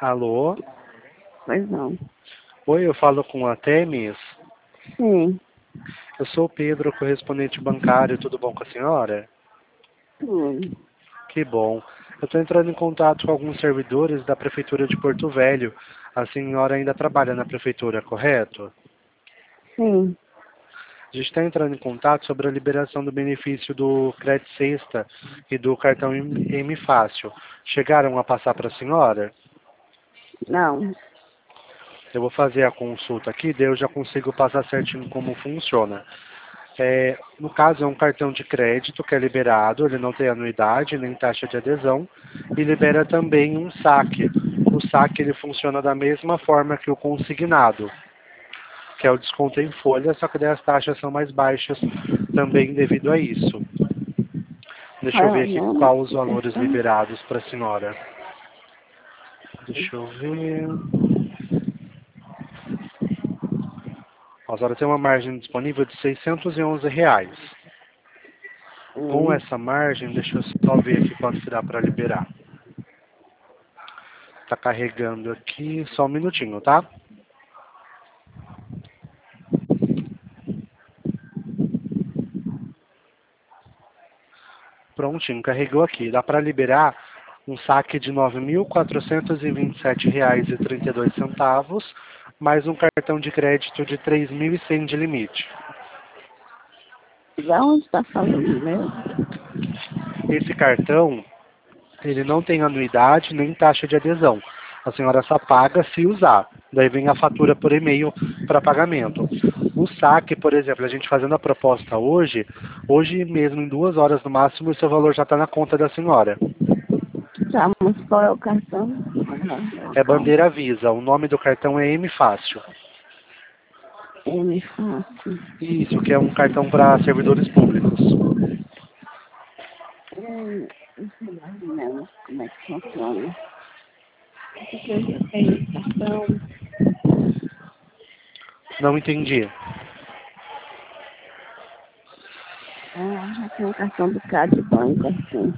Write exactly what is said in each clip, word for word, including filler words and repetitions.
Alô? Pois não. Oi, eu falo com a Temis. Sim. Eu sou o Pedro, correspondente bancário. Tudo bom com a senhora? Tudo. Que bom. Eu estou entrando em contato com alguns servidores da Prefeitura de Porto Velho. A senhora ainda trabalha na Prefeitura, correto? Sim. A gente está entrando em contato sobre a liberação do benefício do Crédito Sexta e do cartão M Fácil. Chegaram a passar para a senhora? Não. Eu vou fazer a consulta aqui, daí eu já consigo passar certinho como funciona. É, no caso, é um cartão de crédito que é liberado, ele não tem anuidade nem taxa de adesão, e libera também um saque. O saque ele funciona da mesma forma que o consignado, que é o desconto em folha, só que daí as taxas são mais baixas também devido a isso. Deixa Qual eu é ver o aqui nome quais os do valores cartão? liberados para a senhora. Deixa eu ver. A senhora tem uma margem disponível de seiscentos e onze reais. Com Hum. essa margem, deixa eu só ver aqui quanto que dá para liberar. Tá carregando aqui, só um minutinho, tá? Prontinho, carregou aqui. Dá para liberar um saque de nove mil quatrocentos e vinte e sete reais e trinta e dois centavos, mais um cartão de crédito de três mil e cem de limite. De onde está falando mesmo? Esse cartão, ele não tem anuidade nem taxa de adesão. A senhora só paga se usar. Daí vem a fatura por e-mail para pagamento. O saque, por exemplo, a gente fazendo a proposta hoje, hoje mesmo, em duas horas no máximo, o seu valor já está na conta da senhora. Tá, mas qual é o cartão? É Bandeira Visa. O nome do cartão é M Fácil. M Fácil. Isso, que é um cartão para servidores públicos. Hum, não sei mais ou menos como é que funciona. Porque eu já tenho cartão. Não entendi. Ah, já tenho um cartão do Cade Banco, assim.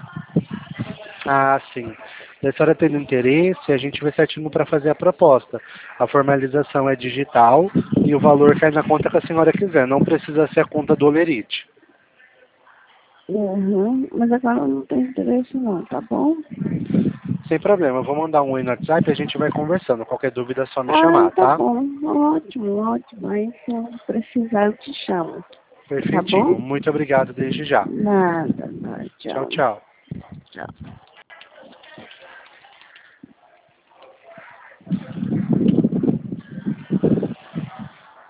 Ah, sim. Se a senhora tem interesse, a gente vai certinho para fazer a proposta. A formalização é digital e o valor cai na conta que a senhora quiser. Não precisa ser a conta do Olerite. Uhum, mas agora eu não tenho interesse não, tá bom? Sem problema. Eu vou mandar um oi no WhatsApp e a gente vai conversando. Qualquer dúvida é só me Ah, chamar, tá tá? bom. Ótimo, ótimo. Aí se eu precisar eu te chamo. Tá Perfeitinho. bom? Muito obrigado desde já. Nada, nada. Tchau, Tchau. tchau. Tchau.